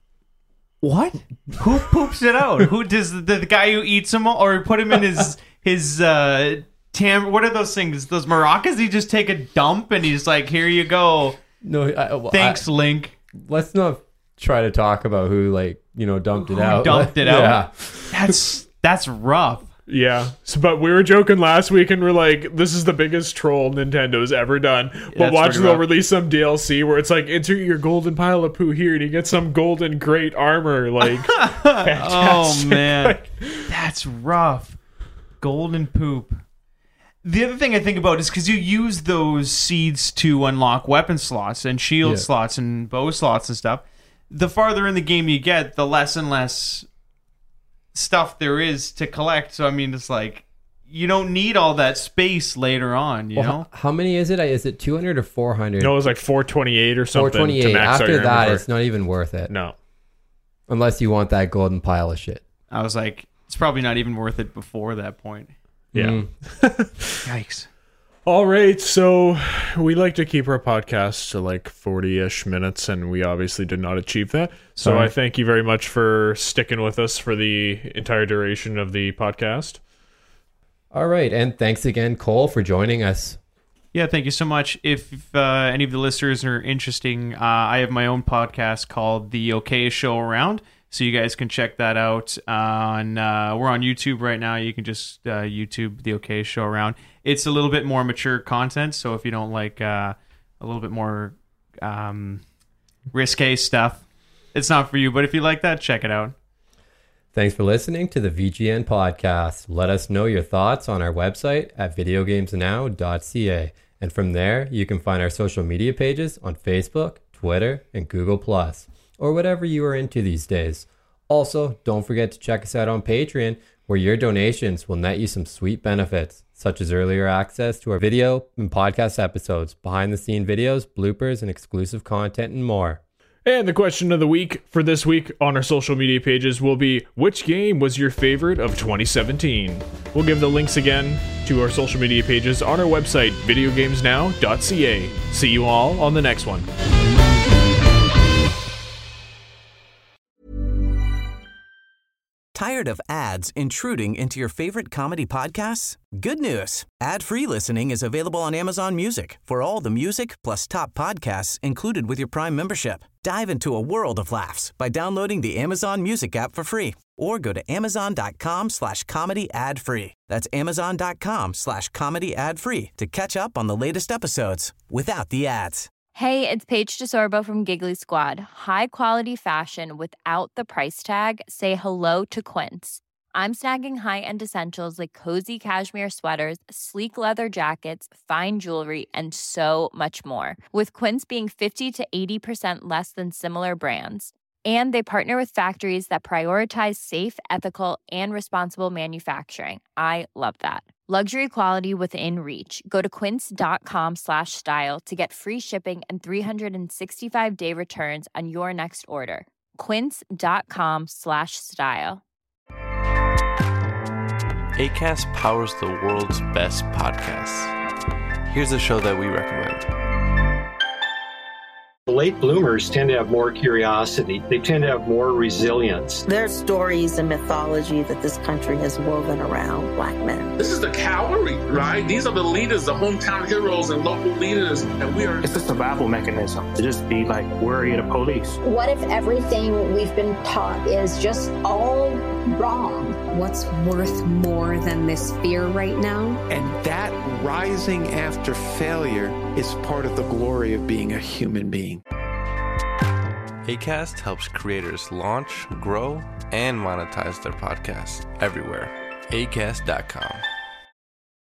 What? Who poops it out? Who does the, the guy who eats them all, or put him in his his uh tam? What are those things? Those maracas? He just take a dump and he's like, "Here you go." No, I, well, Thanks, I, Link. Let's not try to talk about who, like, you know, dumped it Who out. dumped it out? Yeah. That's that's rough. Yeah, so, but we were joking last week and we're like, this is the biggest troll Nintendo's ever done. But That's watch, pretty they'll rough. release some D L C where it's like, insert your golden pile of poo here and you get some golden great armor. Like, Oh fantastic. man, Like, that's rough. Golden poop. The other thing I think about is because you use those seeds to unlock weapon slots and shield Yeah. slots and bow slots and stuff. The farther in the game you get, the less and less stuff there is to collect. So I mean, it's like you don't need all that space later on. You Well, know, how, how many is it? Is it two hundred or four hundred? no, it was like four twenty-eight or four something. twenty-eight. To max out After your that, inventory. it's not even worth it. No. Unless you want that golden pile of shit. I was like, it's probably not even worth it before that point. Yeah. Mm. Yikes. All right, so we like to keep our podcasts to like forty-ish minutes, and we obviously did not achieve that. So Sorry. I thank you very much for sticking with us for the entire duration of the podcast. All right. And thanks again, Cole, for joining us. Yeah, thank you so much. If uh, any of the listeners are interesting, uh, I have my own podcast called The OK Show Around, so you guys can check that out. On uh, we're on YouTube right now. You can just uh, YouTube The OK Show Around. It's a little bit more mature content, so if you don't like uh, a little bit more um, risque stuff, it's not for you. But if you like that, check it out. Thanks for listening to the V G N podcast. Let us know your thoughts on our website at video games now dot c a. And from there, you can find our social media pages on Facebook, Twitter, and Google plus, or whatever you are into these days. Also, don't forget to check us out on Patreon, where your donations will net you some sweet benefits, such as earlier access to our video and podcast episodes, behind-the-scene videos, bloopers, and exclusive content, and more. And the question of the week for this week on our social media pages will be, which game was your favorite of twenty seventeen? We'll give the links again to our social media pages on our website, video games now dot c a. See you all on the next one. Tired of ads intruding into your favorite comedy podcasts? Good news. Ad-free listening is available on Amazon Music for all the music plus top podcasts included with your Prime membership. Dive into a world of laughs by downloading the Amazon Music app for free or go to amazon.com slash comedy ad free. That's amazon.com slash comedy ad free to catch up on the latest episodes without the ads. Hey, it's Paige DeSorbo from Giggly Squad. High quality fashion without the price tag. Say hello to Quince. I'm snagging high-end essentials like cozy cashmere sweaters, sleek leather jackets, fine jewelry, and so much more. With Quince being fifty to eighty percent less than similar brands. And they partner with factories that prioritize safe, ethical, and responsible manufacturing. I love that. Luxury quality within reach. Go to quince.com slash style to get free shipping and three sixty-five day returns on your next order. Quince.com slash style. Acast powers the world's best podcasts. Here's a show that we recommend. Late bloomers tend to have more curiosity. They tend to have more resilience. There's stories and mythology that this country has woven around black men. This is the cavalry, right? These are the leaders, the hometown heroes and local leaders, and we are... It's a survival mechanism to just be like worry of the police. What if everything we've been taught is just all wrong? What's worth more than this fear right now? And that rising after failure is part of the glory of being a human being. Acast helps creators launch, grow, and monetize their podcasts everywhere. acast dot com.